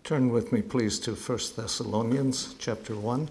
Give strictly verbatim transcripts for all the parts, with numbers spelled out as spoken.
Turn with me, please, to First Thessalonians chapter one.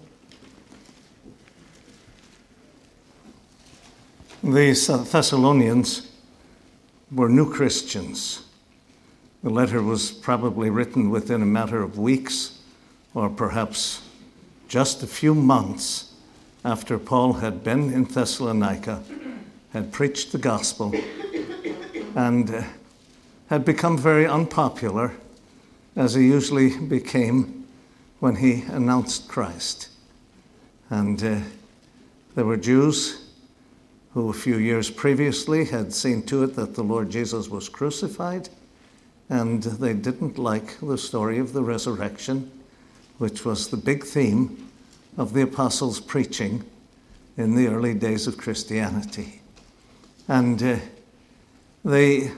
These Thessalonians were new Christians. The letter was probably written within a matter of weeks, or perhaps just a few months after Paul had been in Thessalonica, had preached the gospel, and uh, had become very unpopular, as he usually became when he announced Christ. And uh, there were Jews who a few years previously had seen to it that the Lord Jesus was crucified, and they didn't like the story of the resurrection, which was the big theme of the apostles' preaching in the early days of Christianity. And uh, they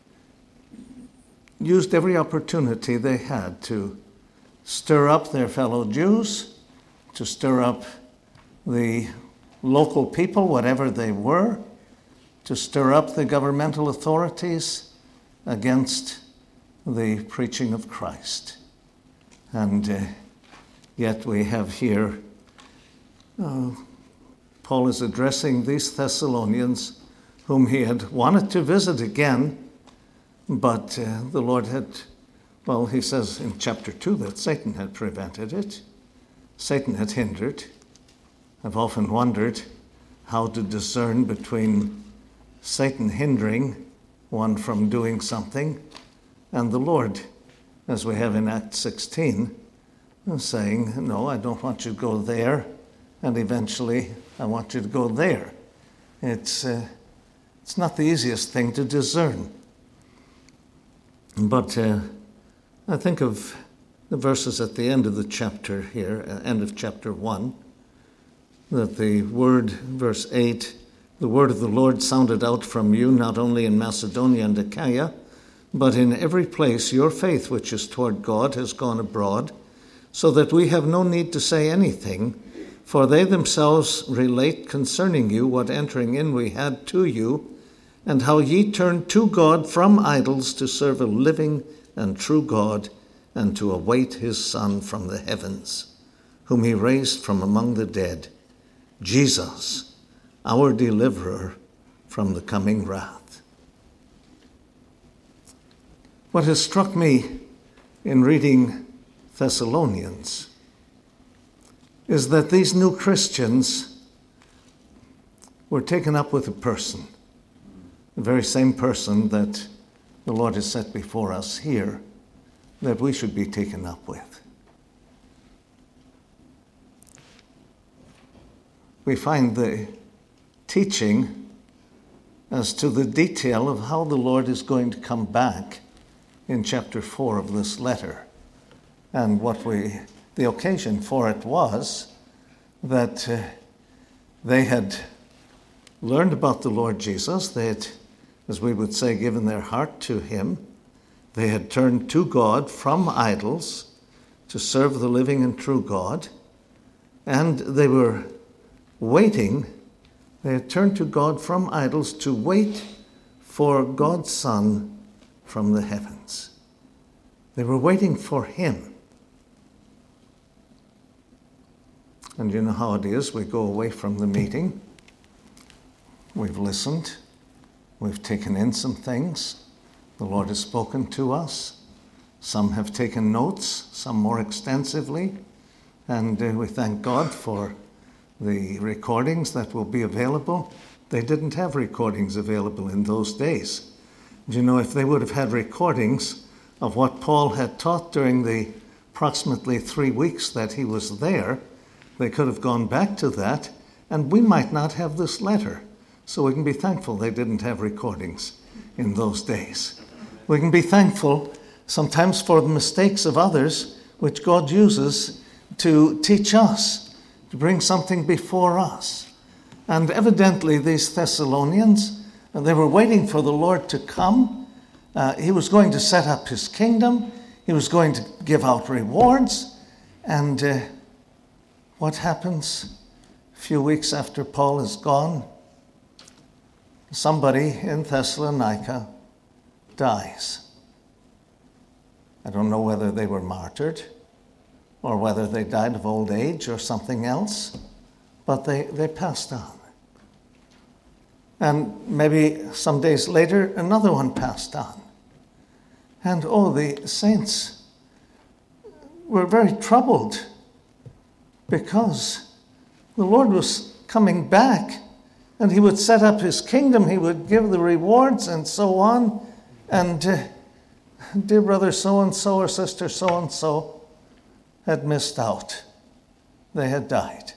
used every opportunity they had to stir up their fellow Jews, to stir up the local people, whatever they were, to stir up the governmental authorities against the preaching of Christ. And uh, yet we have here, uh, Paul is addressing these Thessalonians whom he had wanted to visit again, but uh, the Lord had, well, he says in chapter two that Satan had prevented it. Satan had hindered. I've often wondered how to discern between Satan hindering one from doing something and the Lord, as we have in Acts sixteen, saying, no, I don't want you to go there, and eventually I want you to go there. It's, uh, it's not the easiest thing to discern. But uh, I think of the verses at the end of the chapter here, uh, end of chapter one, that the word, verse eight, the word of the Lord sounded out from you, not only in Macedonia and Achaia, but in every place your faith which is toward God has gone abroad, so that we have no need to say anything, for they themselves relate concerning you what entering in we had to you, and how ye turned to God from idols to serve a living and true God, and to await his Son from the heavens, whom he raised from among the dead, Jesus, our deliverer from the coming wrath. What has struck me in reading Thessalonians is that these new Christians were taken up with a person, the very same person that the Lord has set before us here, that we should be taken up with. We find the teaching as to the detail of how the Lord is going to come back in chapter four of this letter. And what we, the occasion for it was that uh, they had learned about the Lord Jesus. They had, as we would say, given their heart to him. They had turned to God from idols to serve the living and true God. And they were waiting. They had turned to God from idols to wait for God's Son from the heavens. They were waiting for him. And you know how it is. We go away from the meeting. We've listened. We've taken in some things. The Lord has spoken to us. Some have taken notes, some more extensively. And uh, we thank God for the recordings that will be available. They didn't have recordings available in those days. Do you know, if they would have had recordings of what Paul had taught during the approximately three weeks that he was there, they could have gone back to that, and we might not have this letter. So we can be thankful they didn't have recordings in those days. We can be thankful sometimes for the mistakes of others, which God uses to teach us, to bring something before us. And evidently these Thessalonians, they were waiting for the Lord to come. Uh, he was going to set up his kingdom. He was going to give out rewards. And uh, what happens a few weeks after Paul is gone? Somebody in Thessalonica dies. I don't know whether they were martyred or whether they died of old age or something else, but they, they passed on. And maybe some days later, another one passed on. And oh, the saints were very troubled because the Lord was coming back and he would set up his kingdom, he would give the rewards and so on. And uh, dear brother so-and-so or sister so-and-so had missed out. They had died.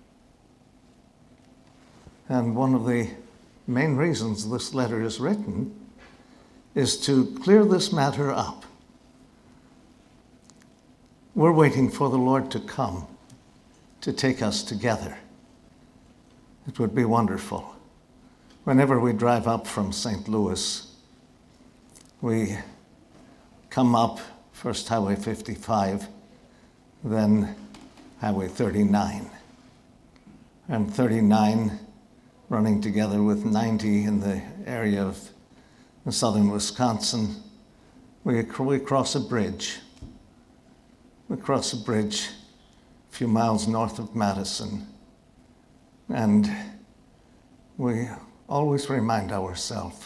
And one of the main reasons this letter is written is to clear this matter up. We're waiting for the Lord to come to take us together. It would be wonderful. Whenever we drive up from Saint Louis, we come up first Highway fifty-five, then Highway thirty-nine. And thirty-nine running together with ninety in the area of southern Wisconsin. We, we cross a bridge. We cross a bridge a few miles north of Madison. And we always remind ourselves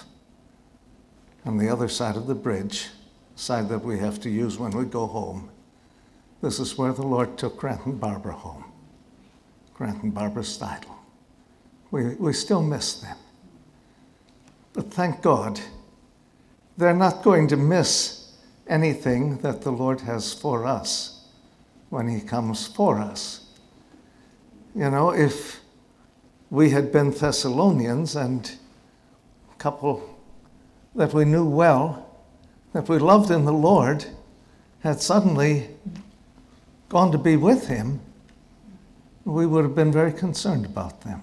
on the other side of the bridge, side that we have to use when we go home, this is where the Lord took Grant and Barbara home. Grant and Barbara Steidl. We, we still miss them. But thank God, they're not going to miss anything that the Lord has for us when he comes for us. You know, if we had been Thessalonians and a couple that we knew well, that we loved in the Lord, had suddenly gone to be with him, we would have been very concerned about them.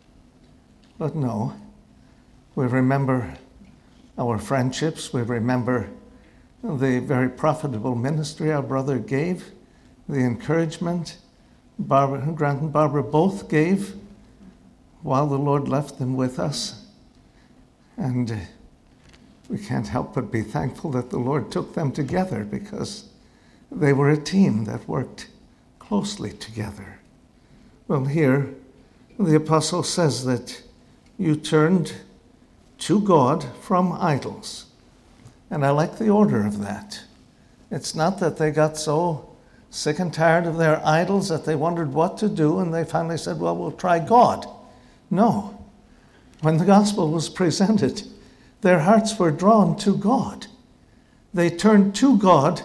But no, we remember our friendships, we remember the very profitable ministry our brother gave, the encouragement Barbara, Grant and Barbara both gave while the Lord left them with us. And we can't help but be thankful that the Lord took them together, because they were a team that worked closely together. Well, here the apostle says that you turned to God from idols. And I like the order of that. It's not that they got so sick and tired of their idols that they wondered what to do and they finally said, well, we'll try God. No. When the gospel was presented, their hearts were drawn to God. They turned to God.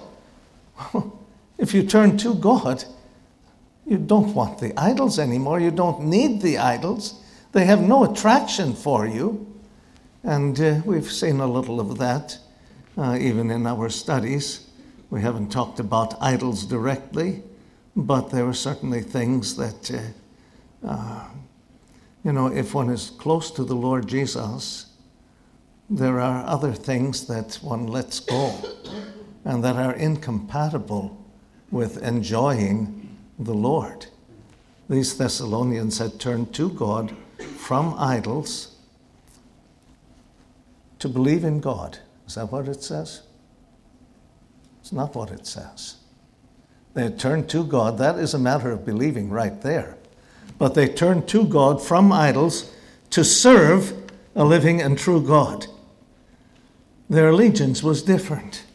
If you turn to God, you don't want the idols anymore. You don't need the idols. They have no attraction for you. And uh, we've seen a little of that uh, even in our studies. We haven't talked about idols directly, but there were certainly things that, uh, uh, you know, if one is close to the Lord Jesus, there are other things that one lets go and that are incompatible with enjoying the Lord. These Thessalonians had turned to God from idols to believe in God. Is that what it says? It's not what it says. They had turned to God. That is a matter of believing right there. But they turned to God from idols to serve a living and true God. Their allegiance was different.